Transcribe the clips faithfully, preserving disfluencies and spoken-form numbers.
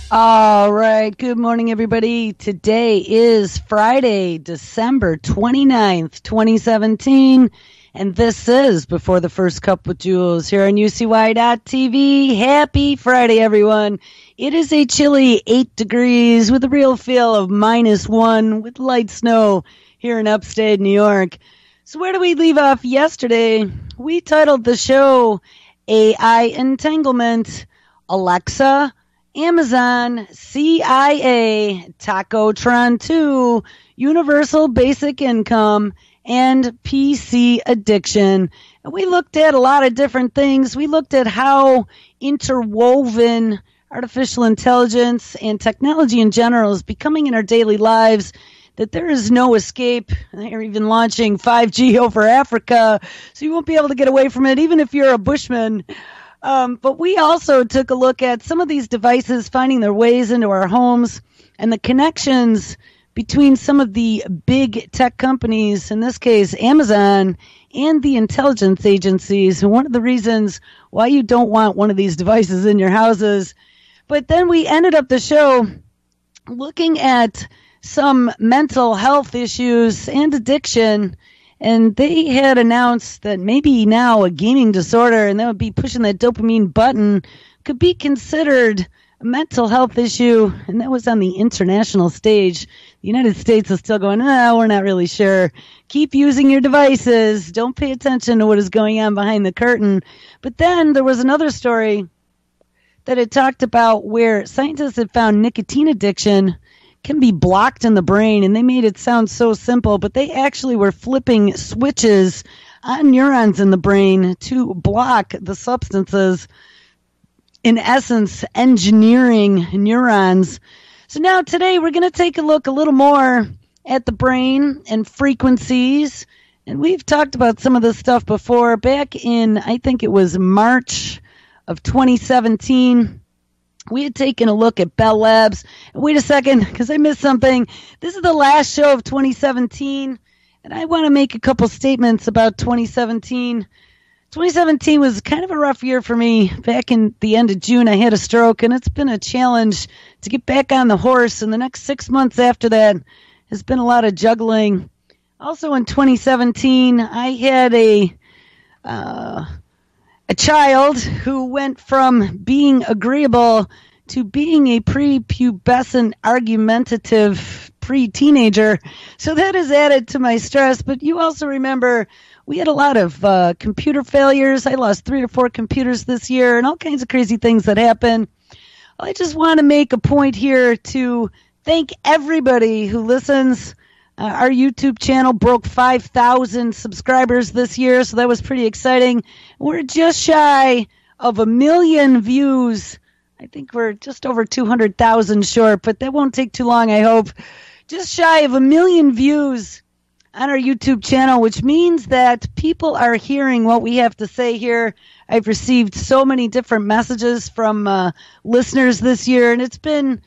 All right. Good morning, everybody. Today is Friday, December twenty-ninth, twenty seventeen. And this is Before the First Cup with Jules here on U C Y dot T V. Happy Friday, everyone. It is a chilly eight degrees with a real feel of minus one with light snow here in upstate New York. So where do we leave off yesterday? We titled the show A I Entanglement, Alexa, Amazon, C I A, Tacotron two, Universal Basic Income, and P C addiction. And we looked at a lot of different things. We looked at how interwoven artificial intelligence and technology in general is becoming in our daily lives, that there is no escape. They're even launching five G over Africa, so you won't be able to get away from it, even if you're a bushman. Um, but we also took a look at some of these devices finding their ways into our homes and the connections between some of the big tech companies, in this case Amazon, and the intelligence agencies. And one of the reasons why you don't want one of these devices in your houses. But then we ended up the show looking at some mental health issues and addiction. And they had announced that maybe now a gaming disorder, and that would be pushing that dopamine button, could be considered a mental health issue. And that was on the international stage. The United States is still going, oh, we're not really sure. Keep using your devices. Don't pay attention to what is going on behind the curtain. But then there was another story that had talked about where scientists had found nicotine addiction can be blocked in the brain, and they made it sound so simple, but they actually were flipping switches on neurons in the brain to block the substances, in essence, engineering neurons. So now today we're going to take a look a little more at the brain and frequencies, and we've talked about some of this stuff before. Back in, I think it was March of twenty seventeen, we had taken a look at Bell Labs. Wait a second, because I missed something. This is the last show of twenty seventeen, and I want to make a couple statements about twenty seventeen. twenty seventeen was kind of a rough year for me. Back in the end of June, I had a stroke, and it's been a challenge to get back on the horse. And the next six months after that has been a lot of juggling. Also in twenty seventeen, I had a... Uh, A child who went from being agreeable to being a prepubescent, argumentative pre-teenager. So that has added to my stress. But you also remember we had a lot of uh, computer failures. I lost three or four computers this year and all kinds of crazy things that happen. I just want to make a point here to thank everybody who listens. Uh, our YouTube channel broke five thousand subscribers this year, so that was pretty exciting. We're just shy of a million views. I think we're just over two hundred thousand short, but that won't take too long, I hope. Just shy of a million views on our YouTube channel, which means that people are hearing what we have to say here. I've received so many different messages from uh, listeners this year, and it's been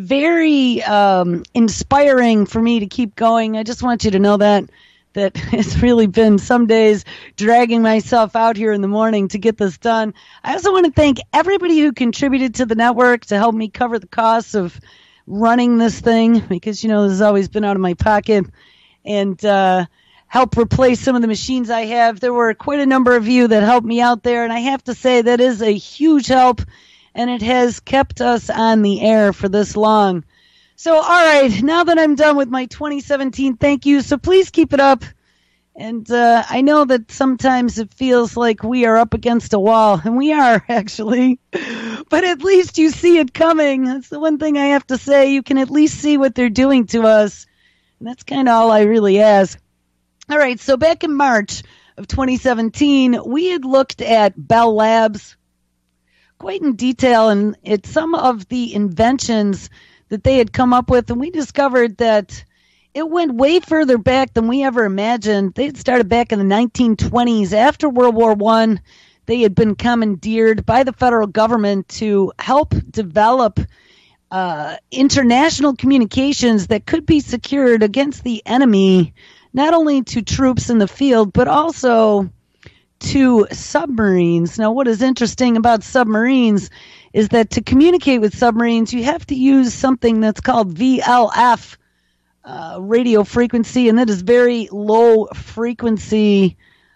very um, inspiring for me to keep going. I just want you to know that that it's really been some days dragging myself out here in the morning to get this done. I also want to thank everybody who contributed to the network to help me cover the costs of running this thing, because, you know, this has always been out of my pocket, and uh, help replace some of the machines I have. There were quite a number of you that helped me out there, and I have to say that is a huge help, and it has kept us on the air for this long. So, all right, now that I'm done with my twenty seventeen thank you, so please keep it up. And uh, I know that sometimes it feels like we are up against a wall, and we are, actually. But at least you see it coming. That's the one thing I have to say. You can at least see what they're doing to us. And that's kind of all I really ask. All right, so back in March of twenty seventeen, we had looked at Bell Labs quite in detail, and it's some of the inventions that they had come up with, and we discovered that it went way further back than we ever imagined. They had started back in the nineteen twenties. After World War One, they had been commandeered by the federal government to help develop uh, international communications that could be secured against the enemy, not only to troops in the field, but also to submarines. Now, what is interesting about submarines is that to communicate with submarines, you have to use something that's called V L F uh, radio frequency, and that is very low frequency.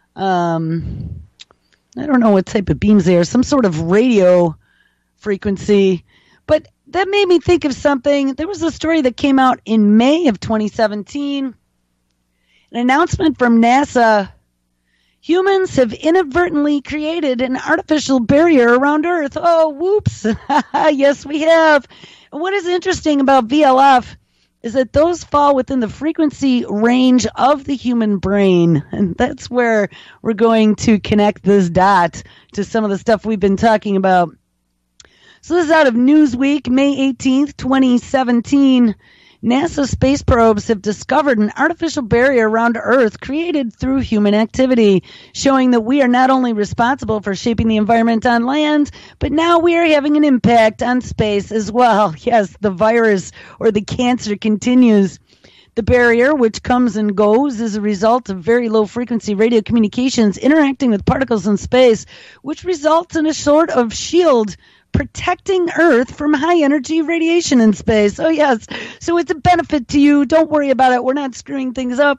Um, I don't know what type of beams they are, some sort of radio frequency. But that made me think of something. There was a story that came out in May of twenty seventeen, an announcement from NASA. Humans have inadvertently created an artificial barrier around Earth. Oh, whoops. Yes, we have. And what is interesting about V L F is that those fall within the frequency range of the human brain. And that's where we're going to connect this dot to some of the stuff we've been talking about. So this is out of Newsweek, May eighteenth, twenty seventeen. NASA space probes have discovered an artificial barrier around Earth created through human activity, showing that we are not only responsible for shaping the environment on land, but now we are having an impact on space as well. Yes, the virus or the cancer continues. The barrier, which comes and goes, is a result of very low-frequency radio communications interacting with particles in space, which results in a sort of shield protecting Earth from high-energy radiation in space. Oh, yes. So it's a benefit to you. Don't worry about it. We're not screwing things up.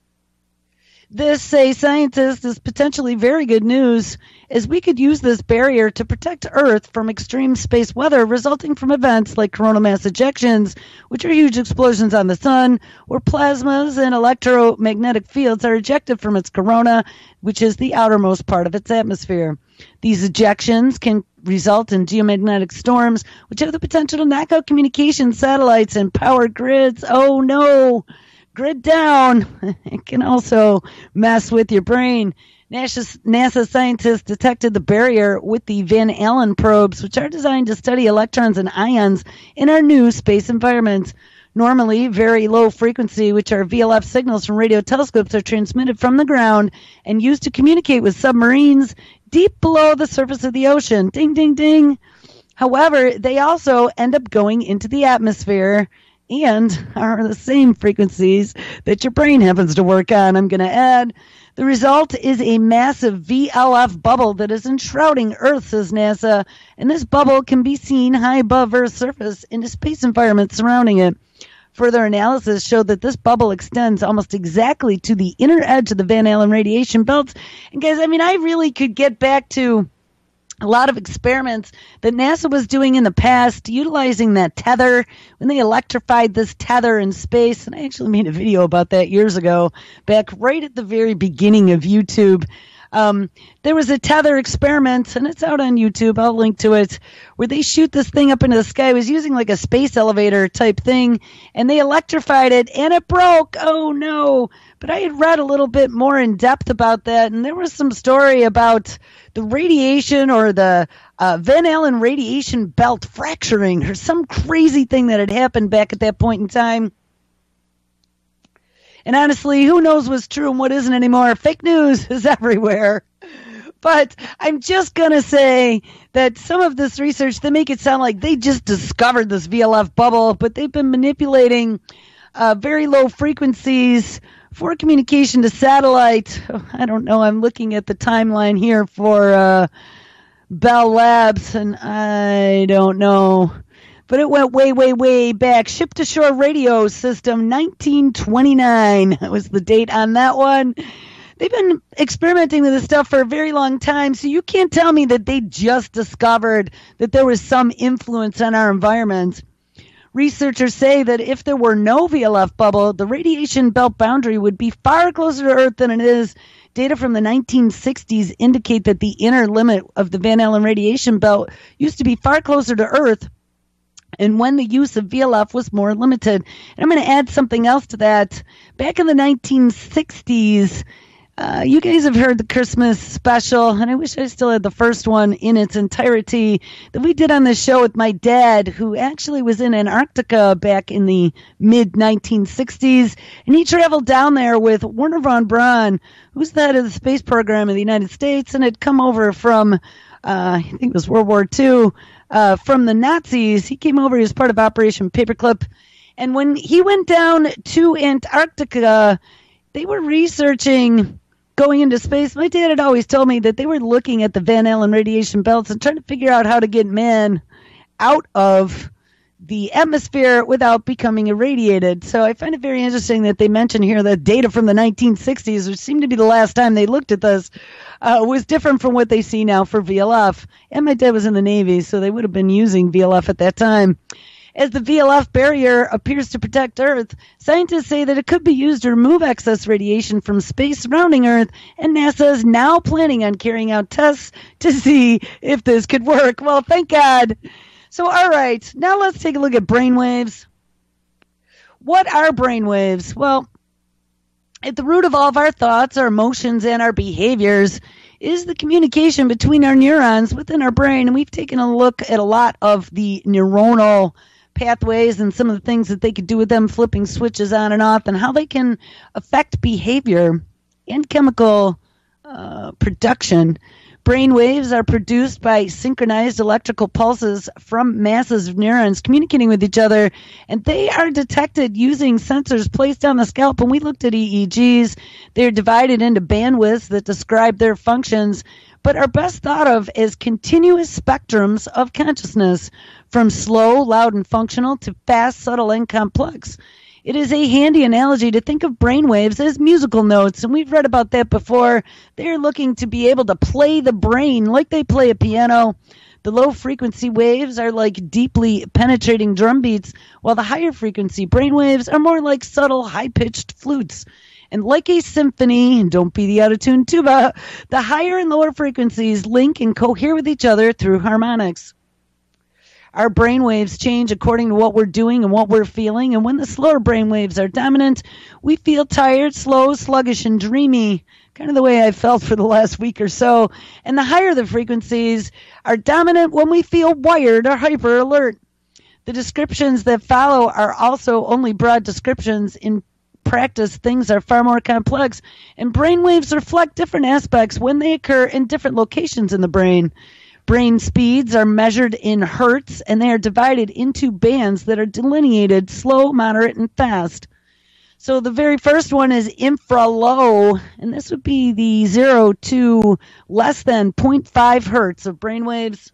This, say scientists, is potentially very good news, as we could use this barrier to protect Earth from extreme space weather resulting from events like coronal mass ejections, which are huge explosions on the sun, where plasmas and electromagnetic fields are ejected from its corona, which is the outermost part of its atmosphere. These ejections can result in geomagnetic storms, which have the potential to knock out communication satellites and power grids. Oh, no. Grid down. It can also mess with your brain. NASA, NASA scientists detected the barrier with the Van Allen probes, which are designed to study electrons and ions in our new space environment. Normally, very low frequency, which are V L F signals from radio telescopes, are transmitted from the ground and used to communicate with submarines deep below the surface of the ocean. Ding, ding, ding. However, they also end up going into the atmosphere and are the same frequencies that your brain happens to work on. I'm going to add, the result is a massive V L F bubble that is enshrouding Earth, says NASA, and this bubble can be seen high above Earth's surface in the space environment surrounding it. Further analysis showed that this bubble extends almost exactly to the inner edge of the Van Allen radiation belt. And guys, I mean, I really could get back to a lot of experiments that NASA was doing in the past, utilizing that tether when they electrified this tether in space. And I actually made a video about that years ago, back right at the very beginning of YouTube. Um, there was a tether experiment, and it's out on YouTube. I'll link to it, where they shoot this thing up into the sky. It was using like a space elevator type thing, and they electrified it, and it broke. Oh, no. But I had read a little bit more in depth about that, and there was some story about the radiation or the uh, Van Allen radiation belt fracturing or some crazy thing that had happened back at that point in time. And honestly, who knows what's true and what isn't anymore? Fake news is everywhere. But I'm just going to say that some of this research, they make it sound like they just discovered this V L F bubble, but they've been manipulating uh, very low frequencies for communication to satellite. Oh, I don't know. I'm looking at the timeline here for uh, Bell Labs, and I don't know. But it went way, way, way back. Ship-to-shore radio system, nineteen twenty-nine. That was the date on that one. They've been experimenting with this stuff for a very long time, so you can't tell me that they just discovered that there was some influence on our environment. Researchers say that if there were no V L F bubble, the radiation belt boundary would be far closer to Earth than it is. Data from the nineteen sixties indicate that the inner limit of the Van Allen radiation belt used to be far closer to Earth, and when the use of V L F was more limited. And I'm going to add something else to that. Back in the nineteen sixties, uh, you guys have heard the Christmas special, and I wish I still had the first one in its entirety, that we did on this show with my dad, who actually was in Antarctica back in the mid nineteen sixties, and he traveled down there with Wernher von Braun, who's the head of the space program in the United States, and had come over from, uh, I think it was World War Two, Uh, from the Nazis. He came over, he was part of Operation Paperclip. And when he went down to Antarctica, they were researching going into space, my dad had always told me that they were looking at the Van Allen radiation belts and trying to figure out how to get man out of the atmosphere without becoming irradiated. So I find it very interesting that they mention here that data from the nineteen sixties, which seemed to be the last time they looked at this, uh, was different from what they see now for V L F. And my dad was in the Navy, so they would have been using V L F at that time. As the V L F barrier appears to protect Earth, scientists say that it could be used to remove excess radiation from space surrounding Earth, and NASA is now planning on carrying out tests to see if this could work. Well, thank God. So, all right, now let's take a look at brainwaves. What are brainwaves? Well, at the root of all of our thoughts, our emotions, and our behaviors is the communication between our neurons within our brain. And we've taken a look at a lot of the neuronal pathways and some of the things that they could do with them, flipping switches on and off, and how they can affect behavior and chemical uh, production. Brain waves are produced by synchronized electrical pulses from masses of neurons communicating with each other, and they are detected using sensors placed on the scalp. When we looked at E E Gs, they're divided into bandwidths that describe their functions, but are best thought of as continuous spectrums of consciousness, from slow, loud, and functional to fast, subtle, and complex. It is a handy analogy to think of brainwaves as musical notes, and we've read about that before. They're looking to be able to play the brain like they play a piano. The low-frequency waves are like deeply penetrating drum beats, while the higher-frequency brainwaves are more like subtle, high-pitched flutes. And like a symphony, and don't be the out-of-tune tuba, the higher and lower frequencies link and cohere with each other through harmonics. Our brainwaves change according to what we're doing and what we're feeling, and when the slower brainwaves are dominant, we feel tired, slow, sluggish, and dreamy, kind of the way I felt for the last week or so. And the higher the frequencies are dominant when we feel wired or hyper alert. The descriptions that follow are also only broad descriptions. In practice, things are far more complex, and brainwaves reflect different aspects when they occur in different locations in the brain. Brain speeds are measured in hertz, and they are divided into bands that are delineated slow, moderate, and fast. So the very first one is infralow, and this would be the zero to less than zero point five hertz of brainwaves.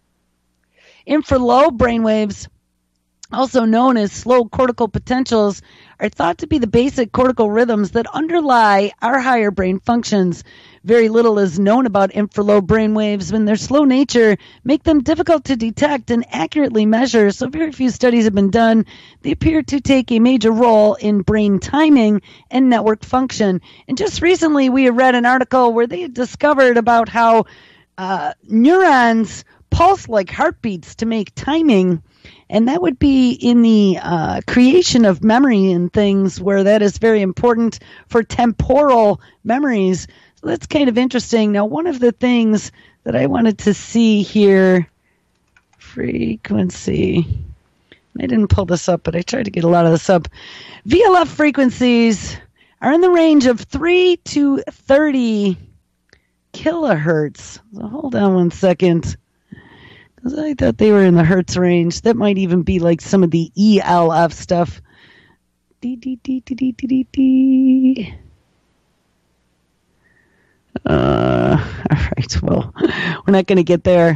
Infralow brainwaves, also known as slow cortical potentials, are thought to be the basic cortical rhythms that underlie our higher brain functions. Very little is known about infralow brainwaves, and their slow nature make them difficult to detect and accurately measure, so very few studies have been done. They appear to take a major role in brain timing and network function. And just recently we have read an article where they had discovered about how uh, neurons pulse like heartbeats to make timing, and that would be in the uh, creation of memory and things, where that is very important for temporal memories. So that's kind of interesting. Now, one of the things that I wanted to see here, frequency, I didn't pull this up, but I tried to get a lot of this up. V L F frequencies are in the range of three to thirty kilohertz. So hold on one second, because I thought they were in the hertz range. That might even be like some of the E L F stuff. D, D, D, D, D, D, D, D. Uh, all right, well, we're not going to get there.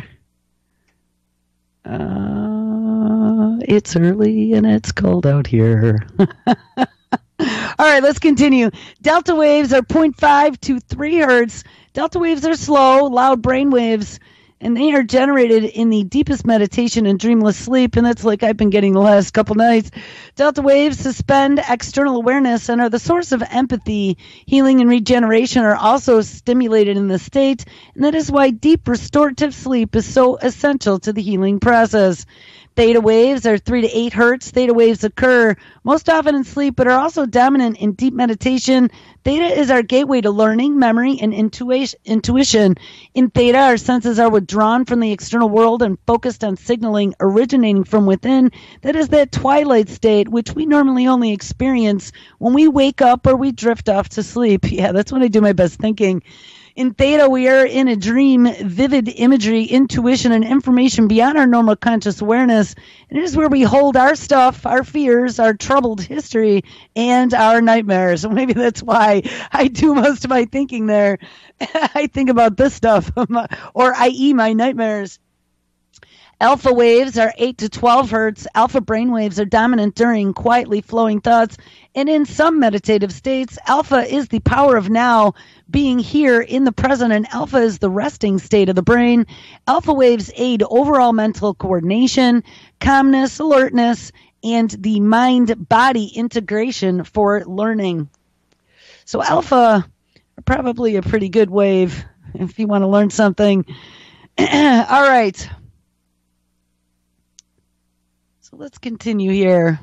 Uh, it's early and it's cold out here. All right, let's continue. Delta waves are zero point five to three hertz. Delta waves are slow, loud brain waves, and they are generated in the deepest meditation and dreamless sleep, and that's like I've been getting the last couple nights. Delta waves suspend external awareness and are the source of empathy. Healing and regeneration are also stimulated in this state, and that is why deep restorative sleep is so essential to the healing process. Theta waves are three to eight hertz. Theta waves occur most often in sleep, but are also dominant in deep meditation. Theta is our gateway to learning, memory, and intuition. In theta, our senses are withdrawn from the external world and focused on signaling originating from within. That is that twilight state, which we normally only experience when we wake up or we drift off to sleep. Yeah, that's when I do my best thinking. In theta, we are in a dream, vivid imagery, intuition, and information beyond our normal conscious awareness. And it is where we hold our stuff, our fears, our troubled history, and our nightmares. So maybe that's why I do most of my thinking there. I think about this stuff, or that is my nightmares. Alpha waves are eight to twelve hertz. Alpha brain waves are dominant during quietly flowing thoughts. And in some meditative states, alpha is the power of now, being here in the present, and alpha is the resting state of the brain. Alpha waves aid overall mental coordination, calmness, alertness, and the mind-body integration for learning. So alpha are probably a pretty good wave if you want to learn something. All right. So let's continue here.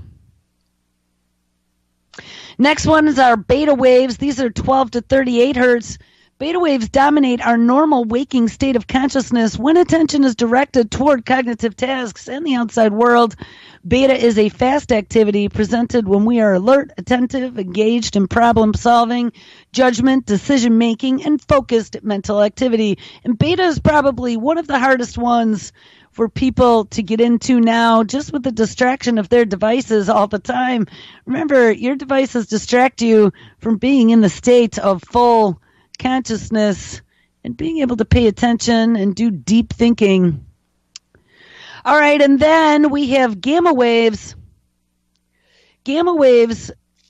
Next one is our beta waves. These are twelve to thirty-eight hertz. Beta waves dominate our normal waking state of consciousness when attention is directed toward cognitive tasks and the outside world. Beta is a fast activity presented when we are alert, attentive, engaged in problem solving, judgment, decision making, and focused mental activity. And beta is probably one of the hardest ones for people to get into now, just with the distraction of their devices all the time. Remember, your devices distract you from being in the state of full consciousness and being able to pay attention and do deep thinking. All right, and then we have gamma waves. Gamma waves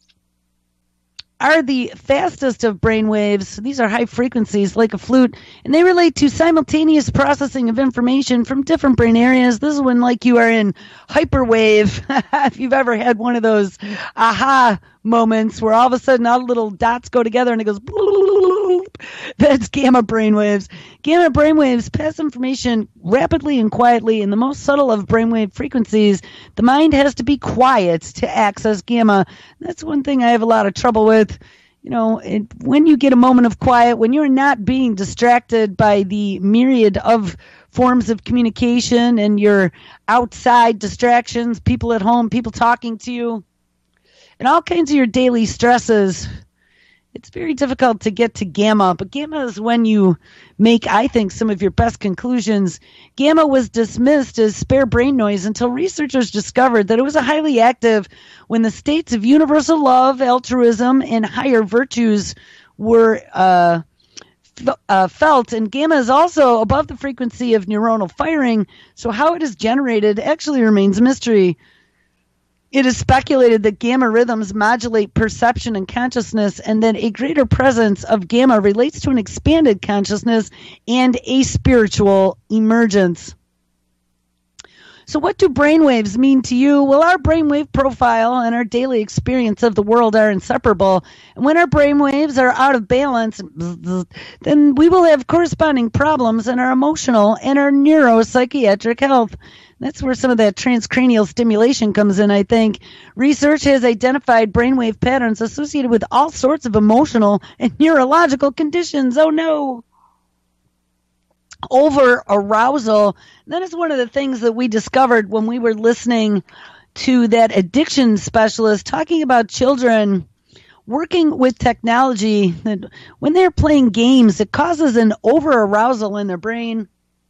are the fastest of brain waves. These are high frequencies like a flute, and they relate to simultaneous processing of information from different brain areas. This is when like you are in hyperwave. If you've ever had one of those aha moments where all of a sudden all the little dots go together and it goes, that's gamma brainwaves. Gamma brainwaves pass information rapidly and quietly. In the most subtle of brainwave frequencies, the mind has to be quiet to access gamma. That's one thing I have a lot of trouble with. You know, it, when you get a moment of quiet, when you're not being distracted by the myriad of forms of communication and your outside distractions, people at home, people talking to you, and all kinds of your daily stresses, it's very difficult to get to gamma. But gamma is when you make, I think, some of your best conclusions. Gamma was dismissed as spare brain noise until researchers discovered that it was a highly active when the states of universal love, altruism, and higher virtues were uh, f- uh, felt. And gamma is also above the frequency of neuronal firing, so how it is generated actually remains a mystery. It is speculated that gamma rhythms modulate perception and consciousness, and that a greater presence of gamma relates to an expanded consciousness and a spiritual emergence. So what do brainwaves mean to you? Well, our brainwave profile and our daily experience of the world are inseparable. And when our brainwaves are out of balance, then we will have corresponding problems in our emotional and our neuropsychiatric health. That's where some of that transcranial stimulation comes in, I think. Research has identified brainwave patterns associated with all sorts of emotional and neurological conditions. Oh, no. Over-arousal. That is one of the things that we discovered when we were listening to that addiction specialist talking about children working with technology. That when they're playing games, it causes an over-arousal in their brain.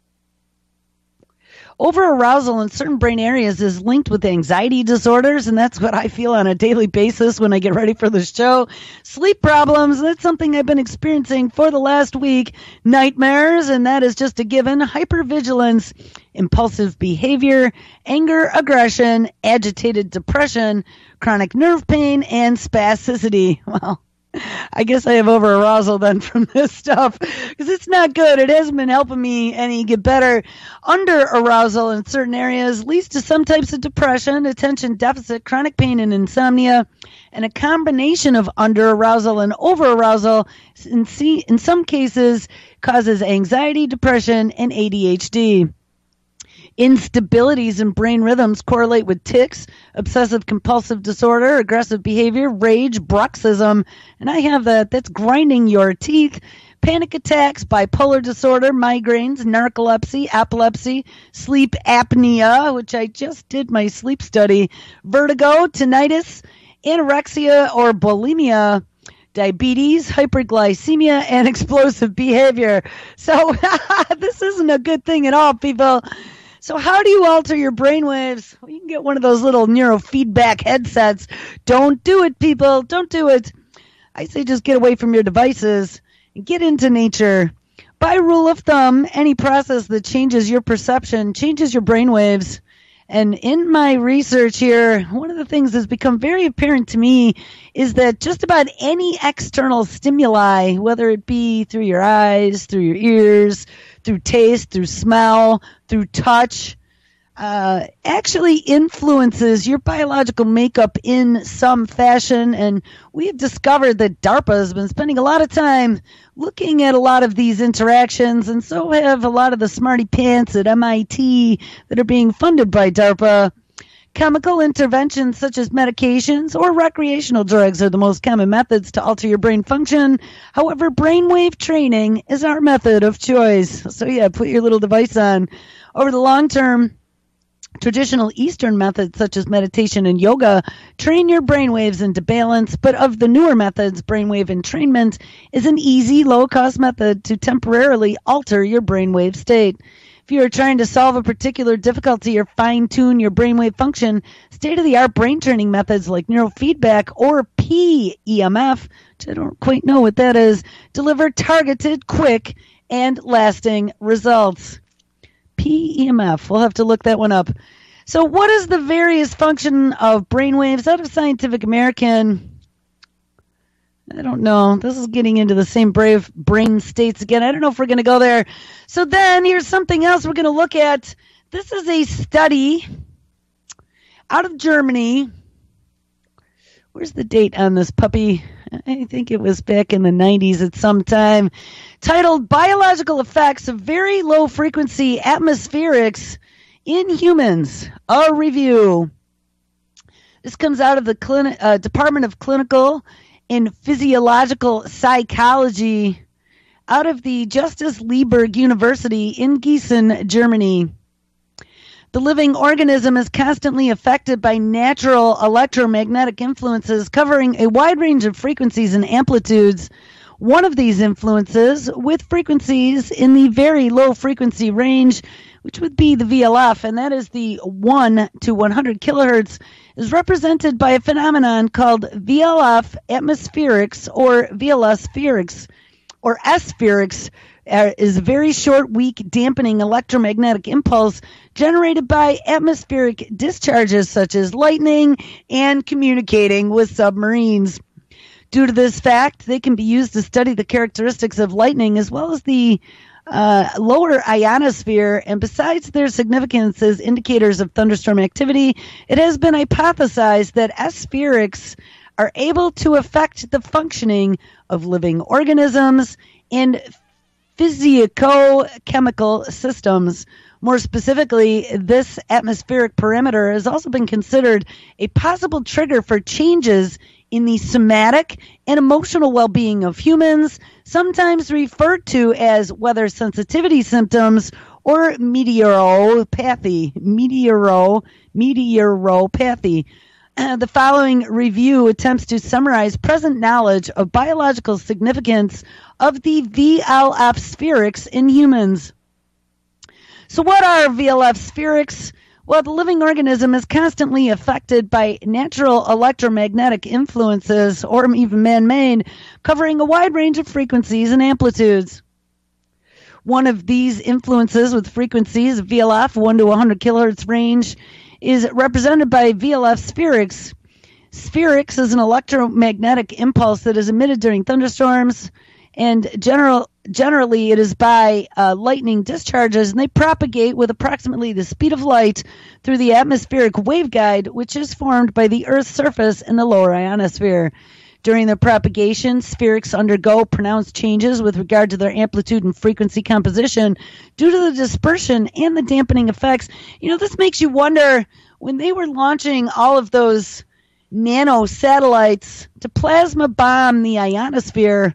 Over-arousal in certain brain areas is linked with anxiety disorders, and that's what I feel on a daily basis when I get ready for the show. Sleep problems, that's something I've been experiencing for the last week. Nightmares, and that is just a given. Hypervigilance, impulsive behavior, anger, aggression, agitated depression, chronic nerve pain, and spasticity. Well, I guess I have over-arousal then from this stuff because it's not good. It hasn't been helping me any get better. Under-arousal in certain areas leads to some types of depression, attention deficit, chronic pain, and insomnia. And a combination of under-arousal and over-arousal in, in some cases causes anxiety, depression, and A D H D. Instabilities in brain rhythms correlate with tics, obsessive-compulsive disorder, aggressive behavior, rage, bruxism, and I have that. That's grinding your teeth, panic attacks, bipolar disorder, migraines, narcolepsy, epilepsy, sleep apnea, which I just did my sleep study, vertigo, tinnitus, anorexia or bulimia, diabetes, hyperglycemia, and explosive behavior. So this isn't a good thing at all, people. So how do you alter your brainwaves? Well, you can get one of those little neurofeedback headsets. Don't do it, people. Don't do it. I say just get away from your devices and get into nature. By rule of thumb, any process that changes your perception changes your brainwaves. And in my research here, one of the things that's become very apparent to me is that just about any external stimuli, whether it be through your eyes, through your ears, through taste, through smell, through touch, uh, actually influences your biological makeup in some fashion. And we have discovered that DARPA has been spending a lot of time looking at a lot of these interactions, and so have a lot of the smarty pants at M I T that are being funded by DARPA. Chemical interventions such as medications or recreational drugs are the most common methods to alter your brain function. However, brainwave training is our method of choice. So yeah, put your little device on. Over the long term, traditional Eastern methods such as meditation and yoga train your brainwaves into balance, but of the newer methods, brainwave entrainment is an easy, low-cost method to temporarily alter your brainwave state. If you are trying to solve a particular difficulty or fine-tune your brainwave function, state-of-the-art brain training methods like neurofeedback or P E M F, which I don't quite know what that is, deliver targeted, quick, and lasting results. P E M F. We'll have to look that one up. So what is the various function of brainwaves? Out of Scientific American, I don't know. This is getting into the same brave brain states again. I don't know if we're going to go there. So then here's something else we're going to look at. This is a study out of Germany. Where's the date on this puppy? I think it was back in the nineties at some time, titled Biological Effects of Very Low Frequency Atmospherics in Humans, a Review. This comes out of the clin- uh, Department of Clinical and Physiological Psychology out of the Justus Liebig University in Gießen, Germany. The living organism is constantly affected by natural electromagnetic influences covering a wide range of frequencies and amplitudes. One of these influences, with frequencies in the very low frequency range, which would be the V L F, and that is the one to one hundred kilohertz, is represented by a phenomenon called V L F atmospherics or V L S spherics or S-spherics. Uh, is a very short, weak, dampening electromagnetic impulse generated by atmospheric discharges such as lightning and communicating with submarines. Due to this fact, they can be used to study the characteristics of lightning as well as the uh, lower ionosphere, and besides their significance as indicators of thunderstorm activity, it has been hypothesized that S-spherics are able to affect the functioning of living organisms and physico-chemical systems. More specifically, this atmospheric parameter has also been considered a possible trigger for changes in the somatic and emotional well-being of humans, sometimes referred to as weather sensitivity symptoms or meteoropathy. Meteoro, meteoropathy. Uh, the following review attempts to summarize present knowledge of biological significance of the V L F spherics in humans. So what are V L F spherics? Well, the living organism is constantly affected by natural electromagnetic influences, or even man-made, covering a wide range of frequencies and amplitudes. One of these influences with frequencies of V L F, one to one hundred kilohertz range, is represented by V L F spherics. Spherics is an electromagnetic impulse that is emitted during thunderstorms, and general, generally it is by uh, lightning discharges, and they propagate with approximately the speed of light through the atmospheric waveguide, which is formed by the Earth's surface in the lower ionosphere. During their propagation, spherics undergo pronounced changes with regard to their amplitude and frequency composition due to the dispersion and the dampening effects. You know, this makes you wonder, when they were launching all of those nano satellites to plasma bomb the ionosphere,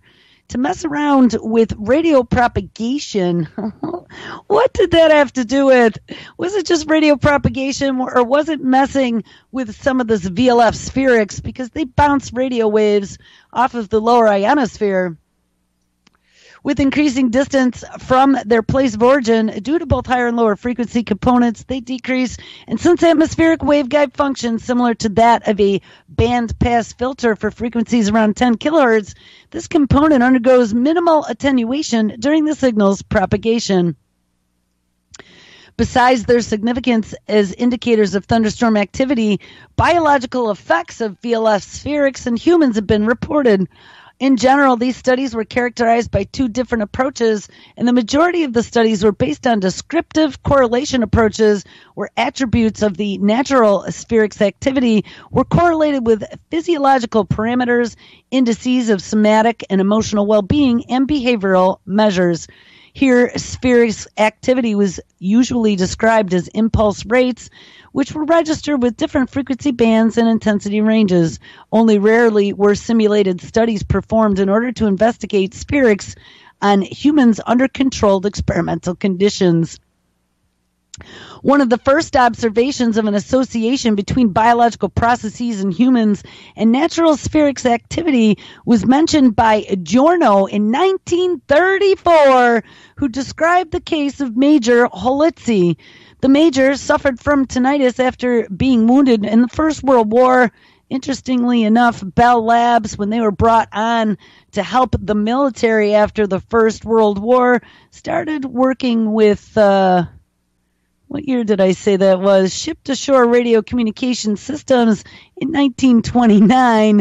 to mess around with radio propagation. What did that have to do with? Was it just radio propagation, or was it messing with some of this V L F spherics, because they bounce radio waves off of the lower ionosphere with increasing distance from their place of origin? Due to both higher and lower frequency components, they decrease. And since atmospheric waveguide functions similar to that of a band pass filter for frequencies around ten kilohertz, this component undergoes minimal attenuation during the signal's propagation. Besides their significance as indicators of thunderstorm activity, biological effects of V L F spherics in humans have been reported. In general, these studies were characterized by two different approaches, and the majority of the studies were based on descriptive correlation approaches, where attributes of the natural spheric's activity were correlated with physiological parameters, indices of somatic and emotional well-being, and behavioral measures. Here, spherics activity was usually described as impulse rates, which were registered with different frequency bands and intensity ranges. Only rarely were simulated studies performed in order to investigate spherics on humans under controlled experimental conditions. One of the first observations of an association between biological processes in humans and natural spherics activity was mentioned by Giorno in nineteen thirty-four, who described the case of Major Holitzy. The Major suffered from tinnitus after being wounded in the First World War. Interestingly enough, Bell Labs, when they were brought on to help the military after the First World War, started working with... Uh, What year did I say that was? Shipped ashore radio communication systems in nineteen twenty-nine.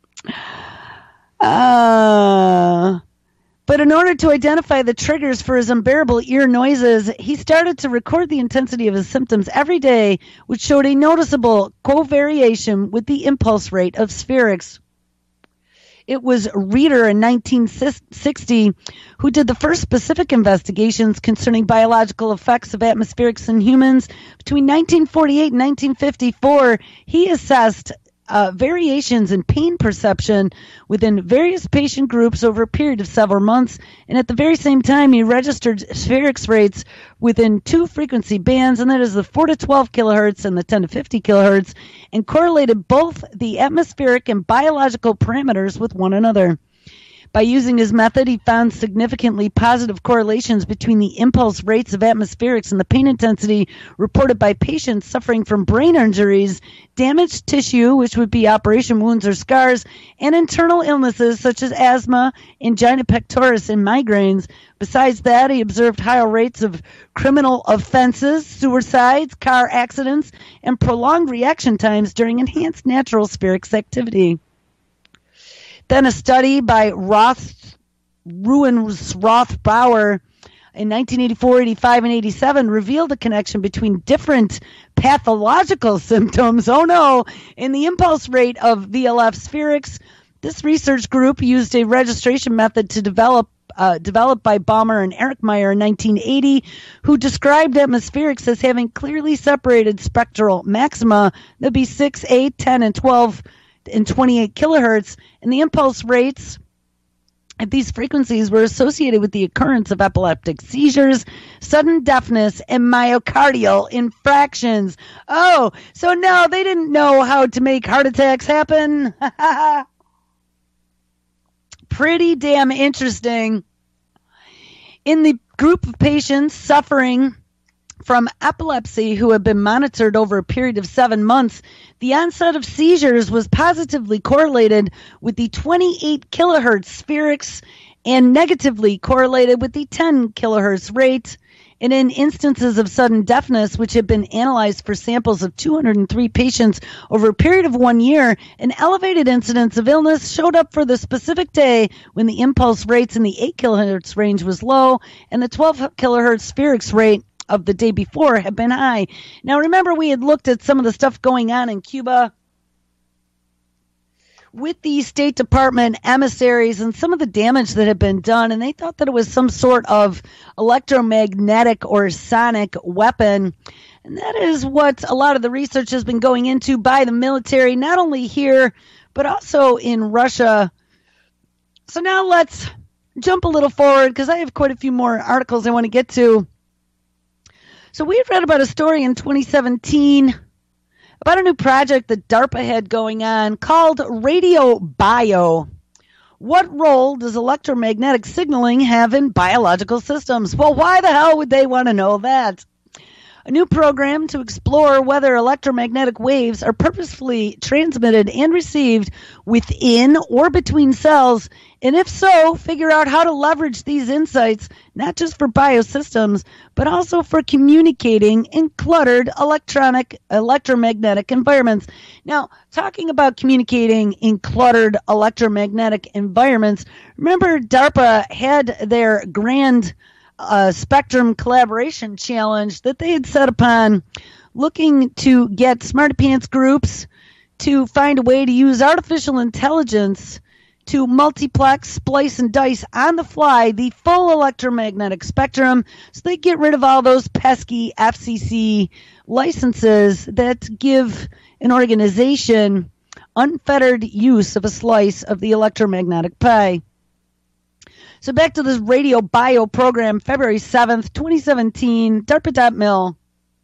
Uh, but in order to identify the triggers for his unbearable ear noises, he started to record the intensity of his symptoms every day, which showed a noticeable covariation with the impulse rate of spherics. It was Reeder in nineteen sixty who did the first specific investigations concerning biological effects of atmospherics in humans. Between nineteen forty-eight and nineteen fifty-four, he assessed uh, variations in pain perception within various patient groups over a period of several months, and at the very same time he registered spherics rates within two frequency bands, and that is the four to twelve kilohertz and the ten to fifty kilohertz, and correlated both the atmospheric and biological parameters with one another. By using his method, he found significantly positive correlations between the impulse rates of atmospherics and the pain intensity reported by patients suffering from brain injuries, damaged tissue, which would be operation wounds or scars, and internal illnesses such as asthma, angina pectoris, and migraines. Besides that, he observed higher rates of criminal offenses, suicides, car accidents, and prolonged reaction times during enhanced natural spherics activity. Then a study by Roth, Ruins Rothbauer in nineteen eighty-four, eighty-five, and eighty-seven revealed a connection between different pathological symptoms, oh no, in the impulse rate of V L F spherics. This research group used a registration method to develop Uh, developed by Baumer and Erichmeyer in nineteen eighty, who described atmospherics as having clearly separated spectral maxima, that'd be six, eight, ten, and twelve and twenty-eight kilohertz, and the impulse rates at these frequencies were associated with the occurrence of epileptic seizures, sudden deafness, and myocardial infractions. Oh, so no, they didn't know how to make heart attacks happen. Pretty damn interesting. In the group of patients suffering from epilepsy who have been monitored over a period of seven months, the onset of seizures was positively correlated with the twenty-eight kilohertz spherics and negatively correlated with the ten kilohertz rate. And in instances of sudden deafness, which have been analyzed for samples of two hundred three patients over a period of one year, an elevated incidence of illness showed up for the specific day when the impulse rates in the eight kilohertz range was low and the twelve kilohertz spherics rate of the day before had been high. Now remember, we had looked at some of the stuff going on in Cuba with the State Department emissaries and some of the damage that had been done, and they thought that it was some sort of electromagnetic or sonic weapon. And that is what a lot of the research has been going into by the military, not only here, but also in Russia. So now let's jump a little forward because I have quite a few more articles I want to get to. So we had read about a story in twenty seventeen about a new project that DARPA had going on called Radio Bio. What role does electromagnetic signaling have in biological systems? Well, why the hell would they want to know that? A new program to explore whether electromagnetic waves are purposefully transmitted and received within or between cells, and if so, figure out how to leverage these insights, not just for biosystems, but also for communicating in cluttered electronic, electromagnetic environments. Now, talking about communicating in cluttered electromagnetic environments, remember DARPA had their grand uh, Spectrum Collaboration Challenge that they had set upon, looking to get Smarty Pants groups to find a way to use artificial intelligence to multiplex, splice, and dice on the fly the full electromagnetic spectrum, so they get rid of all those pesky F C C licenses that give an organization unfettered use of a slice of the electromagnetic pie. So back to this Radio Bio program, February seventh, twenty seventeen, DARPA dot mil.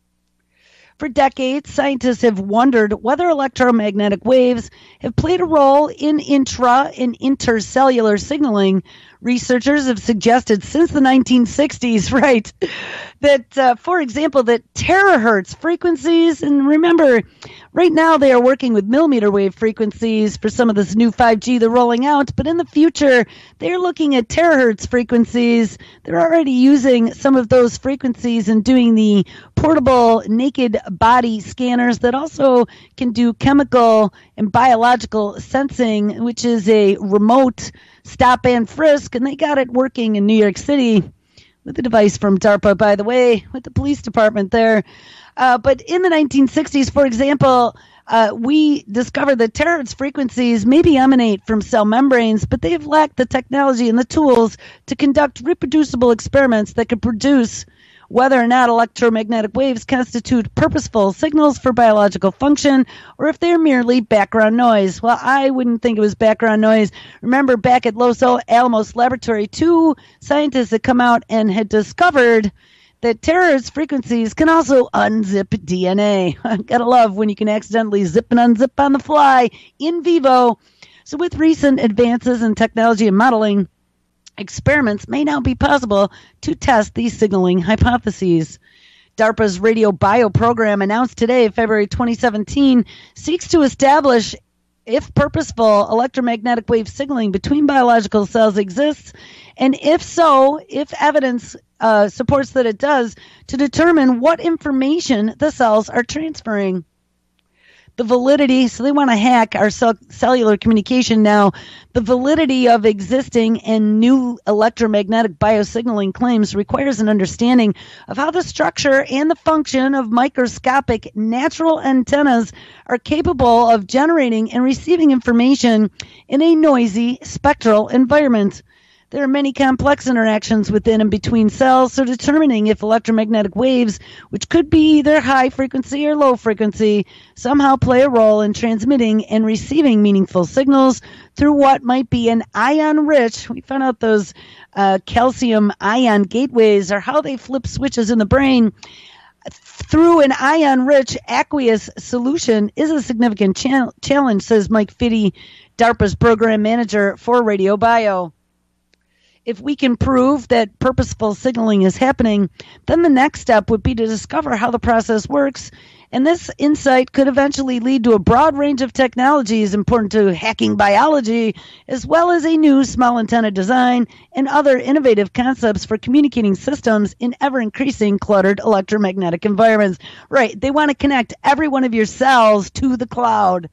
For decades, scientists have wondered whether electromagnetic waves have played a role in intra and intercellular signaling. Researchers have suggested since the nineteen sixties, right, that, uh, for example, that terahertz frequencies, and remember, right now they are working with millimeter wave frequencies for some of this new five G they're rolling out, but in the future, they're looking at terahertz frequencies. They're already using some of those frequencies and doing the portable naked body scanners that also can do chemical and biological sensing, which is a remote stop and frisk, and they got it working in New York City with a device from DARPA, by the way, with the police department there. Uh, but in the nineteen sixties, for example, uh, we discovered that terahertz frequencies maybe emanate from cell membranes, but they've lacked the technology and the tools to conduct reproducible experiments that could produce whether or not electromagnetic waves constitute purposeful signals for biological function or if they're merely background noise. Well, I wouldn't think it was background noise. Remember, back at Los Alamos Laboratory, two scientists had come out and had discovered that terahertz frequencies can also unzip D N A. Gotta love when you can accidentally zip and unzip on the fly in vivo. So with recent advances in technology and modeling, experiments may now be possible to test these signaling hypotheses. DARPA's Radio Bio program, announced today, February twenty seventeen, seeks to establish if purposeful electromagnetic wave signaling between biological cells exists, and if so, if evidence uh, supports that it does, to determine what information the cells are transferring. The validity, so they want to hack our cell, cellular communication now. The validity of existing and new electromagnetic biosignaling claims requires an understanding of how the structure and the function of microscopic natural antennas are capable of generating and receiving information in a noisy spectral environment. There are many complex interactions within and between cells, so determining if electromagnetic waves, which could be either high frequency or low frequency, somehow play a role in transmitting and receiving meaningful signals through what might be an ion-rich, we found out those uh, calcium ion gateways are how they flip switches in the brain, through an ion-rich aqueous solution is a significant cha- challenge, says Mike Fitty, DARPA's program manager for Radio Bio. If we can prove that purposeful signaling is happening, then the next step would be to discover how the process works, and this insight could eventually lead to a broad range of technologies important to hacking biology, as well as a new small antenna design and other innovative concepts for communicating systems in ever-increasing cluttered electromagnetic environments. Right, they want to connect every one of your cells to the cloud.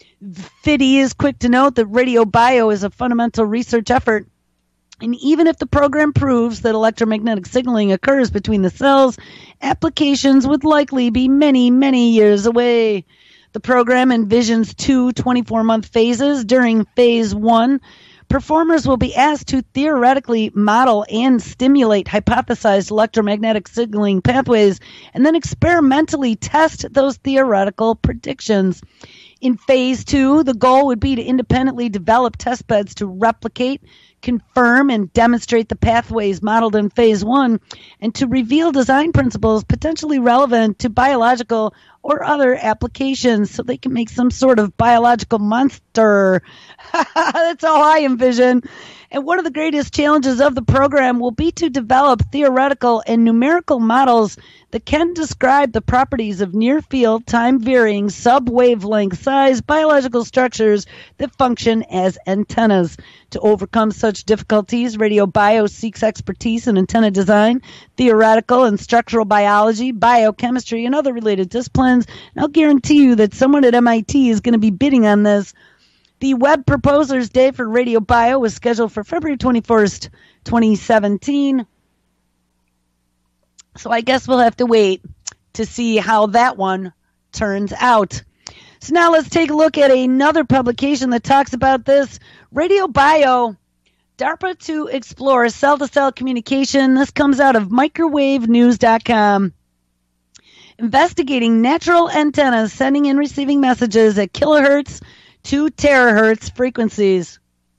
Fitty is quick to note that Radio Bio is a fundamental research effort, and even if the program proves that electromagnetic signaling occurs between the cells, applications would likely be many, many years away. The program envisions two twenty-four-month phases. During phase one, performers will be asked to theoretically model and stimulate hypothesized electromagnetic signaling pathways and then experimentally test those theoretical predictions. In phase two, the goal would be to independently develop test beds to replicate, confirm, and demonstrate the pathways modeled in phase one, and to reveal design principles potentially relevant to biological or other applications so they can make some sort of biological monster. That's all I envision. And one of the greatest challenges of the program will be to develop theoretical and numerical models that can describe the properties of near-field, time-varying, sub-wavelength size biological structures that function as antennas. To overcome such difficulties, Radio Bio seeks expertise in antenna design, theoretical and structural biology, biochemistry, and other related disciplines. And I'll guarantee you that someone at M I T is going to be bidding on this. The Web Proposers Day for Radio Bio was scheduled for February twenty-first, twenty seventeen. So I guess we'll have to wait to see how that one turns out. So now let's take a look at another publication that talks about this. Radio Bio, DARPA to explore cell-to-cell communication. This comes out of microwave news dot com. Investigating natural antennas sending and receiving messages at kilohertz to terahertz frequencies.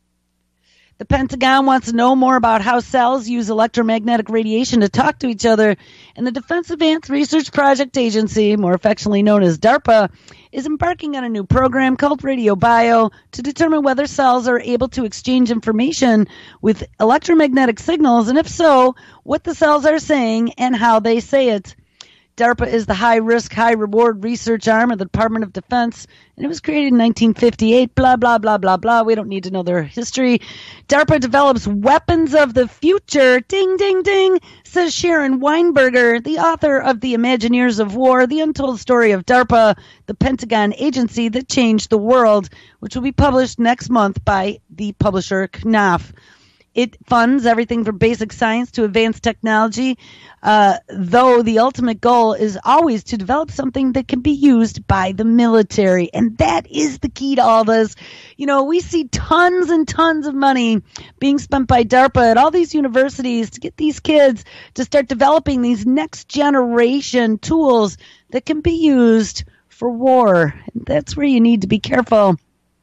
The Pentagon wants to know more about how cells use electromagnetic radiation to talk to each other, and the Defense Advanced Research Project Agency, more affectionately known as DARPA, is embarking on a new program called Radio Bio to determine whether cells are able to exchange information with electromagnetic signals, and if so, what the cells are saying and how they say it. DARPA is the high-risk, high-reward research arm of the Department of Defense, and it was created in nineteen fifty-eight, blah, blah, blah, blah, blah. We don't need to know their history. DARPA develops weapons of the future. Ding, ding, ding, says Sharon Weinberger, the author of The Imagineers of War, The Untold Story of DARPA, the Pentagon agency that changed the world, which will be published next month by the publisher Knopf. It funds everything from basic science to advanced technology, uh, though the ultimate goal is always to develop something that can be used by the military. And that is the key to all this. You know, we see tons and tons of money being spent by DARPA at all these universities to get these kids to start developing these next generation tools that can be used for war. And that's where you need to be careful.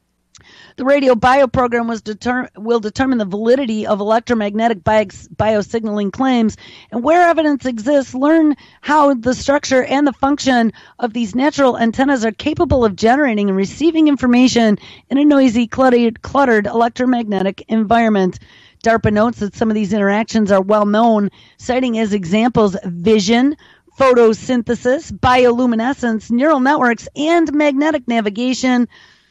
The Radio Bio program was deter- will determine the validity of electromagnetic bio- biosignaling claims, and where evidence exists, learn how the structure and the function of these natural antennas are capable of generating and receiving information in a noisy, cluttered, cluttered electromagnetic environment. DARPA notes that some of these interactions are well known, citing as examples vision, photosynthesis, bioluminescence, neural networks, and magnetic navigation.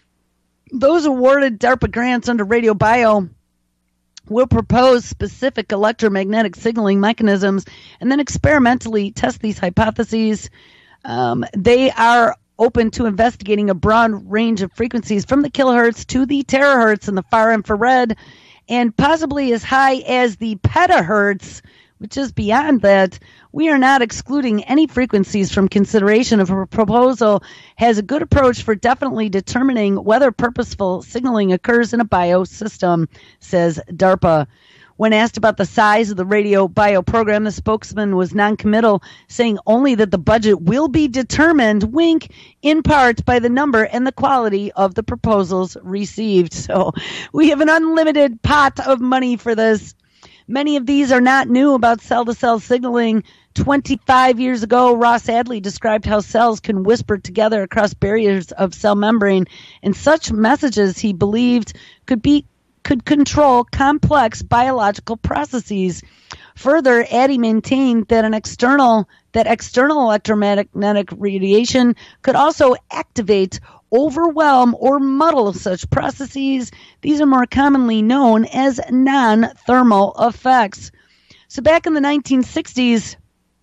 Those awarded DARPA grants under Radio Bio will propose specific electromagnetic signaling mechanisms and then experimentally test these hypotheses. Um, they are open to investigating a broad range of frequencies from the kilohertz to the terahertz in the far infrared, and possibly as high as the petahertz, which is beyond that. We are not excluding any frequencies from consideration if a proposal has a good approach for definitely determining whether purposeful signaling occurs in a biosystem, says DARPA. When asked about the size of the Radio Bio program, the spokesman was noncommittal, saying only that the budget will be determined, wink, in part by the number and the quality of the proposals received. So we have an unlimited pot of money for this. Many of these are not new about cell-to-cell signaling. twenty-five years ago, Ross Hadley described how cells can whisper together across barriers of cell membrane, and such messages, he believed, could be could control complex biological processes. Further, Addy maintained that an external that external electromagnetic radiation could also activate, overwhelm, or muddle such processes. These are more commonly known as non-thermal effects. So back in the nineteen sixties,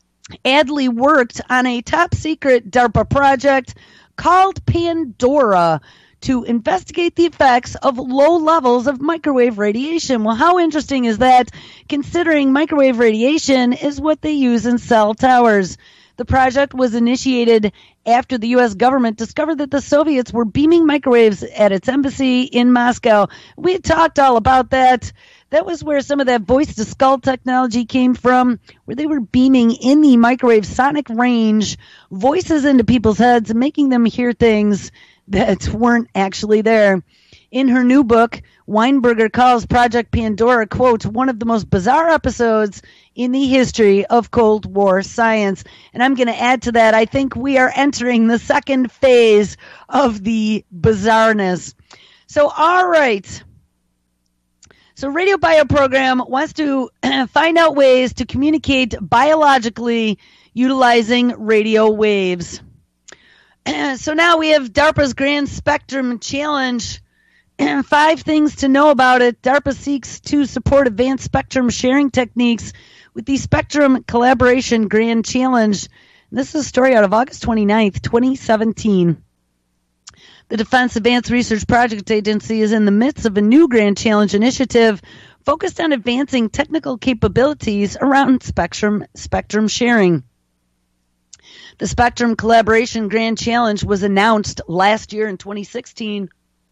Adley worked on a top-secret DARPA project called Pandora to investigate the effects of low levels of microwave radiation. Well, how interesting is that, considering microwave radiation is what they use in cell towers? The project was initiated after the U S government discovered that the Soviets were beaming microwaves at its embassy in Moscow. We had talked all about that. That was where some of that voice-to-skull technology came from, where they were beaming in the microwave sonic range voices into people's heads and making them hear things that weren't actually there. In her new book, Weinberger calls Project Pandora, quote, one of the most bizarre episodes in the history of Cold War science. And I'm going to add to that, I think we are entering the second phase of the bizarreness. So, all right. So Radio Bio Program wants to find out ways to communicate biologically utilizing radio waves. So now we have DARPA's Grand Spectrum Challenge. Five things to know about it. DARPA seeks to support advanced spectrum sharing techniques with the Spectrum Collaboration Grand Challenge. This is a story out of August twenty-ninth, twenty seventeen. The Defense Advanced Research Project Agency is in the midst of a new Grand Challenge initiative focused on advancing technical capabilities around spectrum spectrum sharing. The Spectrum Collaboration Grand Challenge was announced last year in twenty sixteen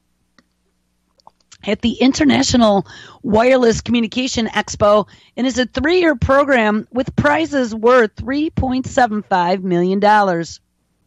at the International Wireless Communication Expo and is a three-year program with prizes worth three point seven five million dollars.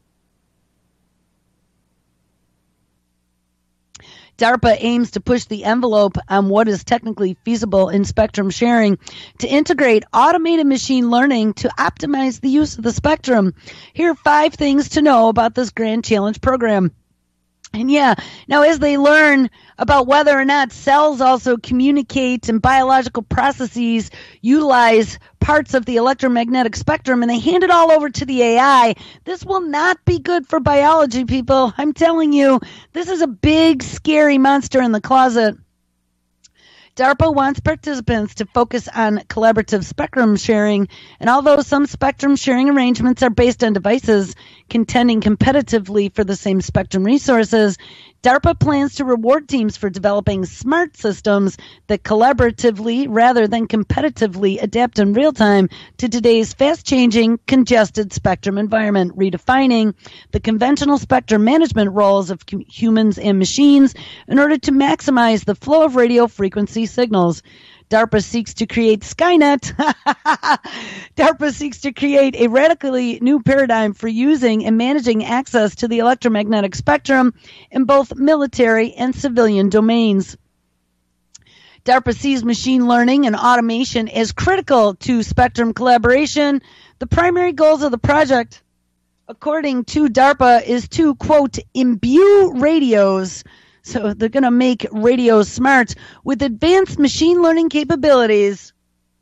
DARPA aims to push the envelope on what is technically feasible in spectrum sharing to integrate automated machine learning to optimize the use of the spectrum. Here are five things to know about this Grand Challenge program. And yeah, now as they learn about whether or not cells also communicate and biological processes utilize parts of the electromagnetic spectrum and they hand it all over to the A I, this will not be good for biology, people. I'm telling you, this is a big, scary monster in the closet. DARPA wants participants to focus on collaborative spectrum sharing, and although some spectrum sharing arrangements are based on devices contending competitively for the same spectrum resources, DARPA plans to reward teams for developing smart systems that collaboratively rather than competitively adapt in real time to today's fast-changing, congested spectrum environment, redefining the conventional spectrum management roles of humans and machines in order to maximize the flow of radio frequency signals. DARPA seeks to create Skynet. DARPA seeks to create a radically new paradigm for using and managing access to the electromagnetic spectrum in both military and civilian domains. DARPA sees machine learning and automation as critical to spectrum collaboration. The primary goals of the project, according to DARPA, is to, quote, imbue radios. So they're going to make radios smart with advanced machine learning capabilities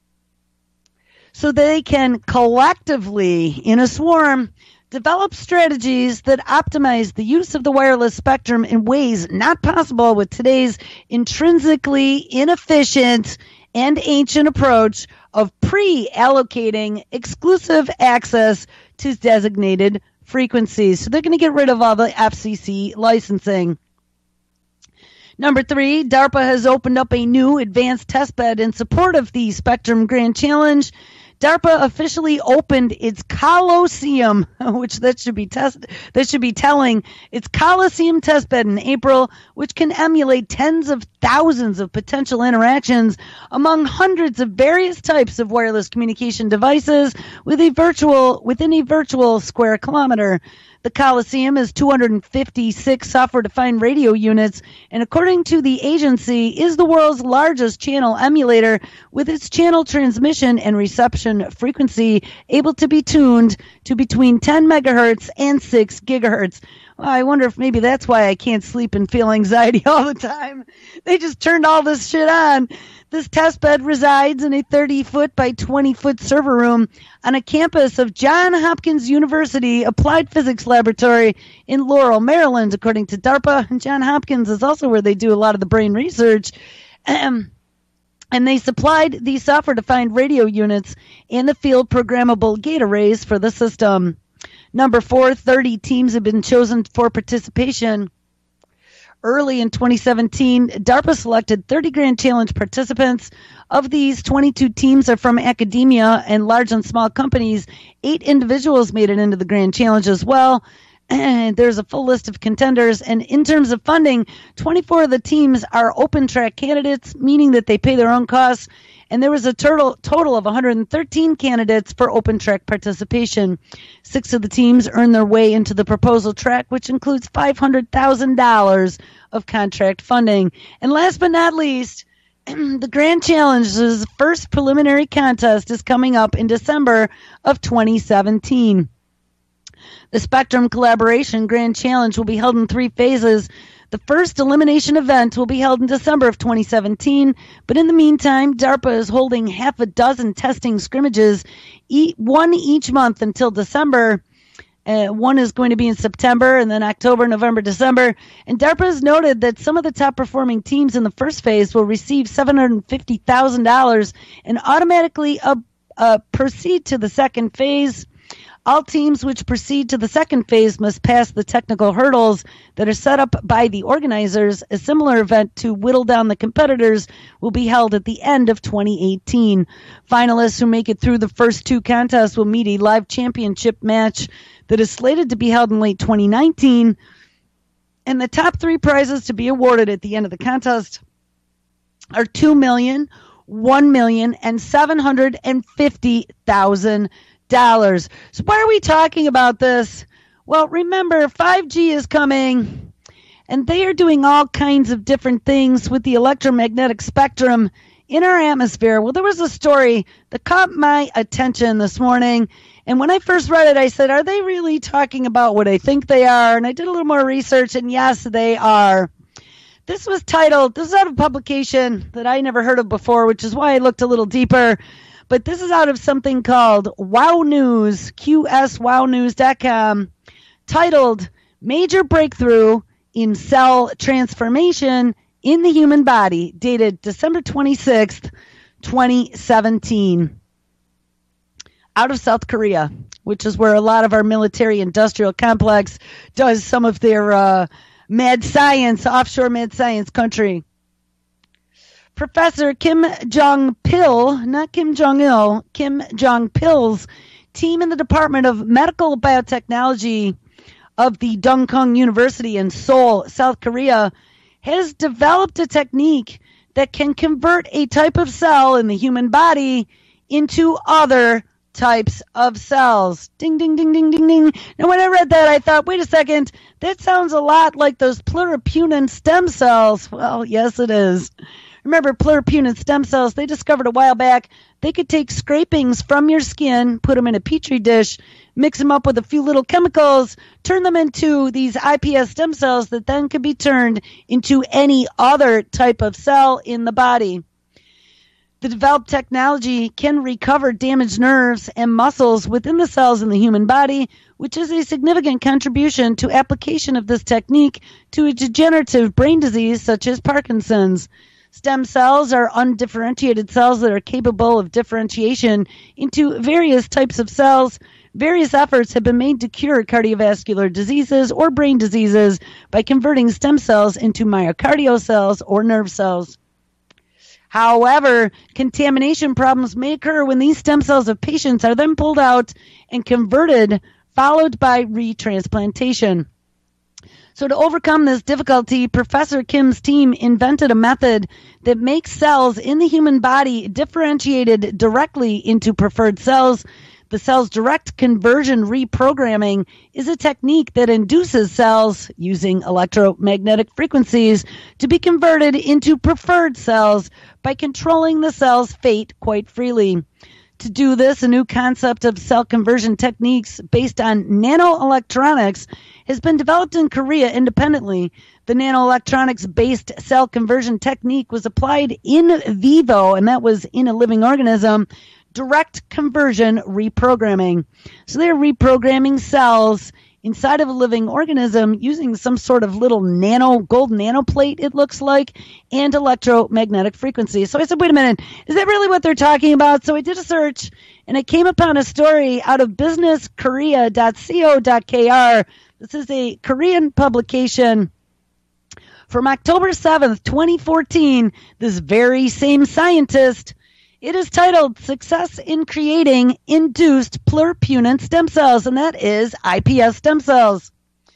so they can collectively, in a swarm, develop strategies that optimize the use of the wireless spectrum in ways not possible with today's intrinsically inefficient and ancient approach of pre-allocating exclusive access to designated frequencies. So they're going to get rid of all the F C C licensing. Number three, DARPA has opened up a new advanced testbed in support of the Spectrum Grand Challenge. DARPA officially opened its Coliseum, which that should be test that should be telling, its Coliseum testbed in April, which can emulate tens of thousands of potential interactions among hundreds of various types of wireless communication devices with a virtual within a virtual square kilometer. The Coliseum is two hundred fifty-six software-defined radio units, and according to the agency, is the world's largest channel emulator with its channel transmission and reception frequency able to be tuned to between ten megahertz and six gigahertz. Well, I wonder if maybe that's why I can't sleep and feel anxiety all the time. They just turned all this shit on. This testbed resides in a thirty-foot by twenty-foot server room on a campus of Johns Hopkins University Applied Physics Laboratory in Laurel, Maryland, according to DARPA. And Johns Hopkins is also where they do a lot of the brain research. Um, and they supplied the software-defined radio units and the field programmable gate arrays for the system. Number four, thirty teams have been chosen for participation. Early in twenty seventeen, DARPA selected thirty Grand Challenge participants. Of these, twenty-two teams are from academia and large and small companies. Eight individuals made it into the Grand Challenge as well. And there's a full list of contenders. And in terms of funding, twenty-four of the teams are open track candidates, meaning that they pay their own costs. And there was a total, total of one hundred thirteen candidates for open track participation. Six of the teams earned their way into the proposal track, which includes five hundred thousand dollars of contract funding. And last but not least, the Grand Challenge's first preliminary contest is coming up in December of twenty seventeen. The Spectrum Collaboration Grand Challenge will be held in three phases. The first elimination event will be held in December of twenty seventeen, but in the meantime, DARPA is holding half a dozen testing scrimmages, one each month until December. Uh, one is going to be in September, and then October, November, December. And DARPA has noted that some of the top-performing teams in the first phase will receive seven hundred fifty thousand dollars and automatically uh, uh, proceed to the second phase. All teams which proceed to the second phase must pass the technical hurdles that are set up by the organizers. A similar event to whittle down the competitors will be held at the end of twenty eighteen. Finalists who make it through the first two contests will meet a live championship match that is slated to be held in late twenty nineteen. And the top three prizes to be awarded at the end of the contest are two million dollars, one million dollars, and seven hundred fifty thousand dollars. Dollars. So why are we talking about this? Well, remember, five G is coming, and they are doing all kinds of different things with the electromagnetic spectrum in our atmosphere. Well, there was a story that caught my attention this morning, and when I first read it, I said, are they really talking about what I think they are? And I did a little more research, and yes, they are. This was titled, this is out of a publication that I never heard of before, which is why I looked a little deeper. But this is out of something called Wow News, Q S wow news dot com, titled Major Breakthrough in Cell Transformation in the Human Body, dated December twenty-sixth, twenty seventeen. Out of South Korea, which is where a lot of our military-industrial complex does some of their uh, mad science, offshore mad science country. Professor Kim Jong-pil, not Kim Jong-il, Kim Jong-pil's team in the Department of Medical Biotechnology of the Dongkung University in Seoul, South Korea, has developed a technique that can convert a type of cell in the human body into other types of cells. Ding, ding, ding, ding, ding, ding. Now, when I read that, I thought, wait a second, that sounds a lot like those pluripotent stem cells. Well, yes, it is. Remember, pluripotent stem cells, they discovered a while back they could take scrapings from your skin, put them in a petri dish, mix them up with a few little chemicals, turn them into these I P S stem cells that then could be turned into any other type of cell in the body. The developed technology can recover damaged nerves and muscles within the cells in the human body, which is a significant contribution to application of this technique to a degenerative brain disease such as Parkinson's. Stem cells are undifferentiated cells that are capable of differentiation into various types of cells. Various efforts have been made to cure cardiovascular diseases or brain diseases by converting stem cells into myocardial cells or nerve cells. However, contamination problems may occur when these stem cells of patients are then pulled out and converted, followed by retransplantation. So to overcome this difficulty, Professor Kim's team invented a method that makes cells in the human body differentiated directly into preferred cells. The cell's direct conversion reprogramming is a technique that induces cells, using electromagnetic frequencies, to be converted into preferred cells by controlling the cell's fate quite freely. To do this, a new concept of cell conversion techniques based on nanoelectronics has been developed in Korea independently. The nanoelectronics-based cell conversion technique was applied in vivo, and that was in a living organism, direct conversion reprogramming. So they're reprogramming cells inside of a living organism using some sort of little nano, gold nanoplate, it looks like, and electromagnetic frequency. So I said, wait a minute, is that really what they're talking about? So I did a search, and I came upon a story out of business korea dot co dot k r. This is a Korean publication from October seventh, twenty fourteen. This very same scientist, it is titled Success in Creating Induced Pluripotent Stem Cells, and that is I P S stem cells.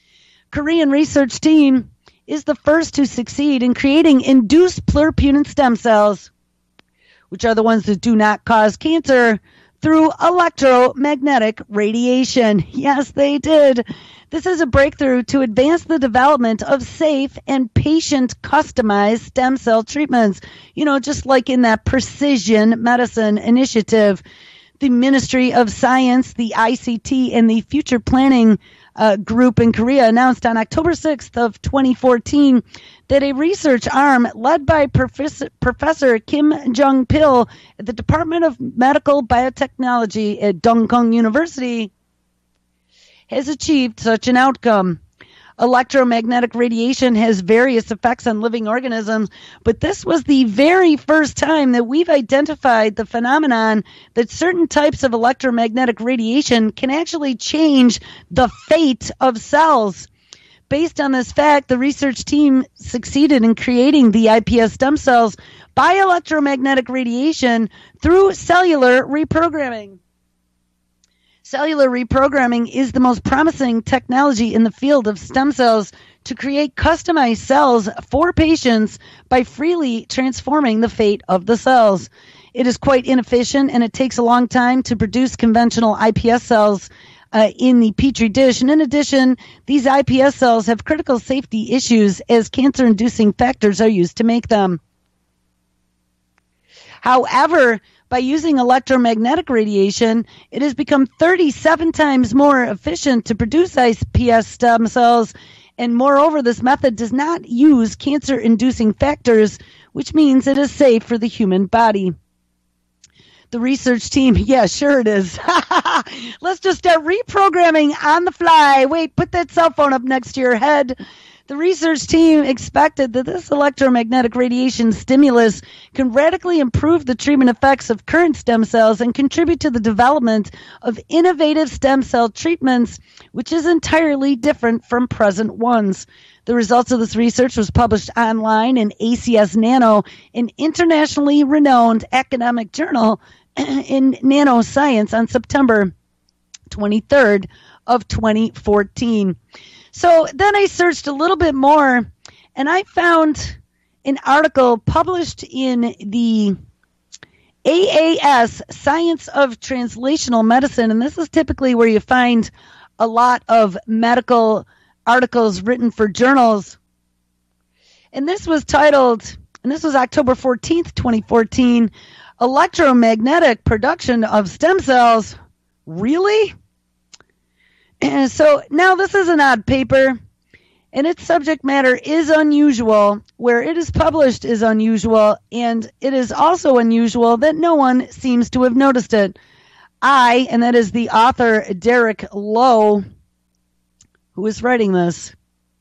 Korean research team is the first to succeed in creating induced pluripotent stem cells, which are the ones that do not cause cancer, through electromagnetic radiation. Yes, they did. This is a breakthrough to advance the development of safe and patient-customized stem cell treatments. You know, just like in that precision medicine initiative, the Ministry of Science, the I C T, and the Future Planning uh, Group in Korea announced on October sixth of twenty fourteen that a research arm led by Professor, Professor Kim Jung-pil at the Department of Medical Biotechnology at Dongkong University has achieved such an outcome. Electromagnetic radiation has various effects on living organisms, but this was the very first time that we've identified the phenomenon that certain types of electromagnetic radiation can actually change the fate of cells. Based on this fact, the research team succeeded in creating the iPS stem cells by electromagnetic radiation through cellular reprogramming. Cellular reprogramming is the most promising technology in the field of stem cells to create customized cells for patients by freely transforming the fate of the cells. It is quite inefficient, and it takes a long time to produce conventional iPS cells uh, in the Petri dish. And in addition, these iPS cells have critical safety issues as cancer-inducing factors are used to make them. However, by using electromagnetic radiation, it has become thirty-seven times more efficient to produce iPS stem cells, and moreover, this method does not use cancer-inducing factors, which means it is safe for the human body. The research team, yeah, sure it is. Let's just start reprogramming on the fly. Wait, put that cell phone up next to your head. The research team expected that this electromagnetic radiation stimulus can radically improve the treatment effects of current stem cells and contribute to the development of innovative stem cell treatments, which is entirely different from present ones. The results of this research was published online in A C S Nano, an internationally renowned academic journal in nanoscience, on September twenty-third of twenty fourteen. So then I searched a little bit more, and I found an article published in the A A S, Science of Translational Medicine, and this is typically where you find a lot of medical articles written for journals. And this was titled, and this was October fourteenth, twenty fourteen, Electromagnetic Production of Stem Cells. Really? And so now this is an odd paper, and its subject matter is unusual. Where it is published is unusual, and it is also unusual that no one seems to have noticed it. I, and that is the author Derek Lowe, who is writing this.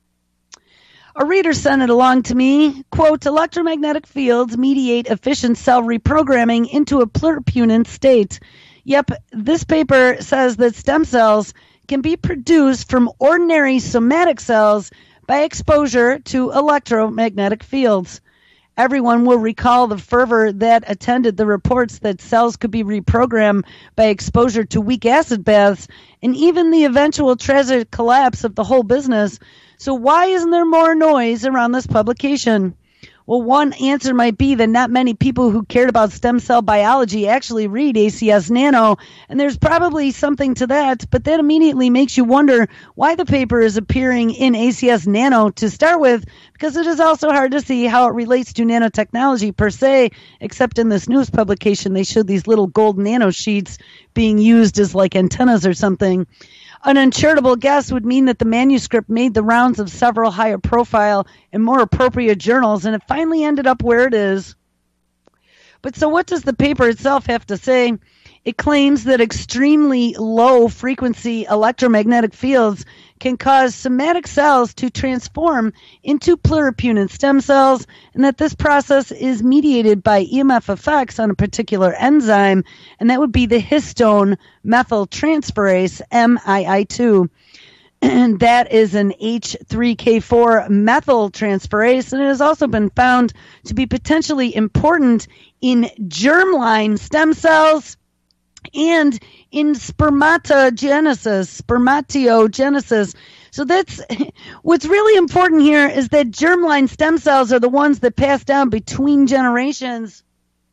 A reader sent it along to me. Quote, electromagnetic fields mediate efficient cell reprogramming into a pluripotent state. Yep, this paper says that stem cells can be produced from ordinary somatic cells by exposure to electromagnetic fields. Everyone will recall the fervor that attended the reports that cells could be reprogrammed by exposure to weak acid baths, and even the eventual tragic collapse of the whole business. So why isn't there more noise around this publication? Well, one answer might be that not many people who cared about stem cell biology actually read A C S Nano, and there's probably something to that, but that immediately makes you wonder why the paper is appearing in A C S Nano to start with, because it is also hard to see how it relates to nanotechnology per se, except in this news publication they showed these little gold nano sheets being used as like antennas or something. An uncharitable guess would mean that the manuscript made the rounds of several higher profile and more appropriate journals, and it finally ended up where it is. But so what does the paper itself have to say? It claims that extremely low frequency electromagnetic fields can cause somatic cells to transform into pluripotent stem cells, and that this process is mediated by E M F effects on a particular enzyme, and that would be the histone methyltransferase, M I I two. And that is an H three K four methyltransferase, and it has also been found to be potentially important in germline stem cells and in spermatogenesis, spermatogenesis. So that's what's really important here is that germline stem cells are the ones that pass down between generations.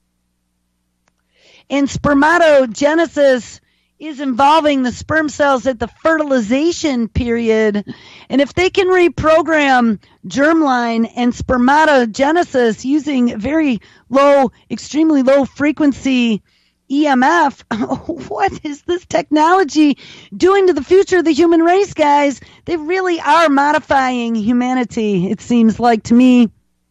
And spermatogenesis is involving the sperm cells at the fertilization period. And if they can reprogram germline and spermatogenesis using very low, extremely low frequency E M F, what is this technology doing to the future of the human race, guys? They really are modifying humanity, it seems like to me.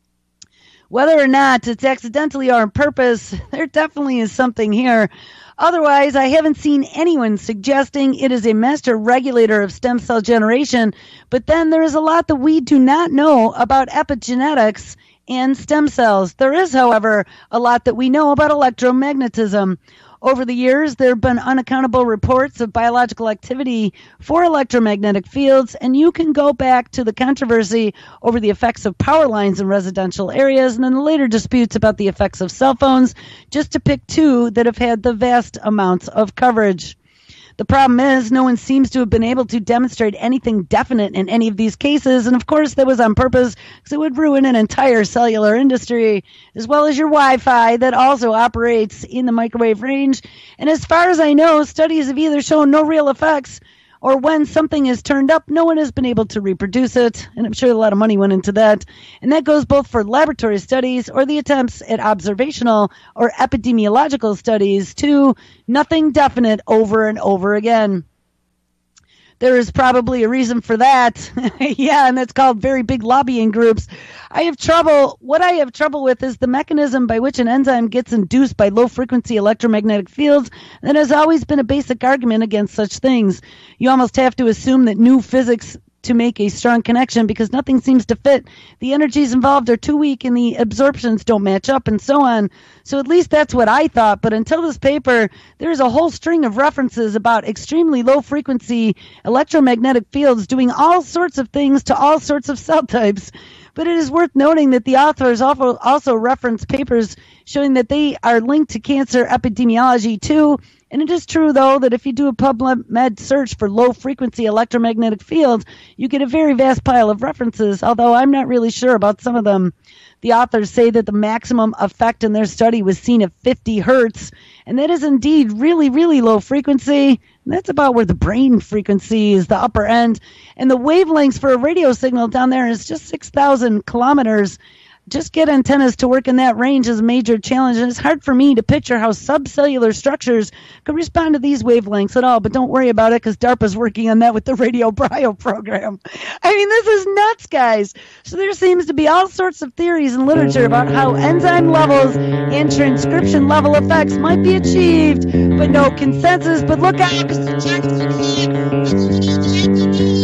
Whether or not it's accidentally or on purpose, there definitely is something here. Otherwise, I haven't seen anyone suggesting it is a master regulator of stem cell generation, but then there is a lot that we do not know about epigenetics and stem cells. There is, however, a lot that we know about electromagnetism. Over the years, there have been unaccountable reports of biological activity for electromagnetic fields, and you can go back to the controversy over the effects of power lines in residential areas, and then the later disputes about the effects of cell phones, just to pick two that have had the vast amounts of coverage. The problem is no one seems to have been able to demonstrate anything definite in any of these cases, and of course that was on purpose because it would ruin an entire cellular industry, as well as your Wi-Fi that also operates in the microwave range. And as far as I know, studies have either shown no real effects, or when something is turned up, no one has been able to reproduce it, and I'm sure a lot of money went into that. And that goes both for laboratory studies or the attempts at observational or epidemiological studies, too. Nothing definite over and over again. There is probably a reason for that. Yeah, and that's called very big lobbying groups. I have trouble, what I have trouble with is the mechanism by which an enzyme gets induced by low-frequency electromagnetic fields. That has always been a basic argument against such things. You almost have to assume that new physics to make a strong connection because nothing seems to fit. The energies involved are too weak and the absorptions don't match up and so on. So at least that's what I thought. But until this paper, there's a whole string of references about extremely low frequency electromagnetic fields doing all sorts of things to all sorts of cell types. But it is worth noting that the authors also, also reference papers showing that they are linked to cancer epidemiology too. And it is true, though, that if you do a PubMed search for low-frequency electromagnetic fields, you get a very vast pile of references, although I'm not really sure about some of them. The authors say that the maximum effect in their study was seen at fifty hertz, and that is indeed really, really low frequency. And that's about where the brain frequency is, the upper end. And the wavelengths for a radio signal down there is just six thousand kilometers. Just get antennas to work in that range is a major challenge, and it's hard for me to picture how subcellular structures could respond to these wavelengths at all, but don't worry about it because DARPA's working on that with the Radio Brio program. I mean, this is nuts, guys. So there seems to be all sorts of theories in literature about how enzyme levels and transcription level effects might be achieved, but no consensus. But look out, because the